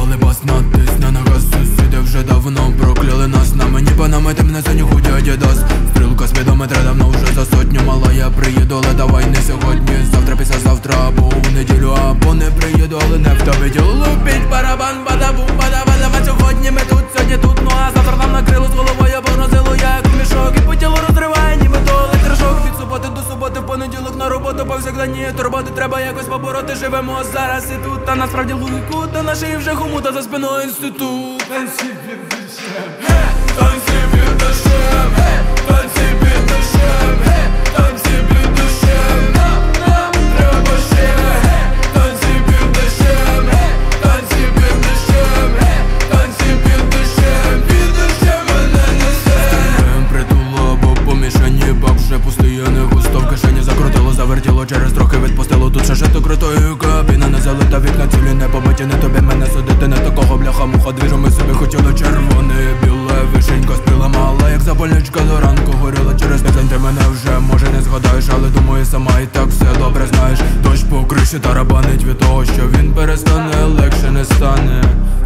Дали бас на тисне на газ. Сусіди вже давно прокляли нас. На мені панами темне синю худі Адідас. Стрілка спідометра давно вже за сотню. Мала я приїду, але давай не сьогодні. Завтра, післязавтра або у неділю. Або не приїду, але не в тобі тіло. Лупіть барабан, бада-бум, бада-бада. Сьогодні ми тут, сьогодні тут. Ну а завтра нам накрило з головою. Погрузило як у мішок. І по тілу розриває ніби то електрошок. Від суботи до суботи, в понеділок на роботу. Повсякденні турботи треба якось побороти. Живемо зараз і тут, та насправді луку. Та на шиї вже хомута, за спиною інститут. Танці під дощем, танці під дощем, танці під дощем, танці під дощем. Нам треба ще. Танці під дощем, танці під дощем, танці під дощем. Під дощем мене несе. Стріляєм притуло, бо помішані. Бак вже пустий, я не густо в кишені. Закрутило, завертіло, через трохи відпустило. Тут шашето крутою кабіна. Не залита вікна, цілі не побиті. Не тобі мене судити, не такого бляха-муха двіжу. Ми собі хотіли червоне, біле, вишенька спіла мала. Як запальничка до ранку горіла. Через тиждень ти мене вже може не згадаєш. Але думаю сама і так все добре знаєш. Дощ по криші тарабанить від того, що він перестане, легше не стане.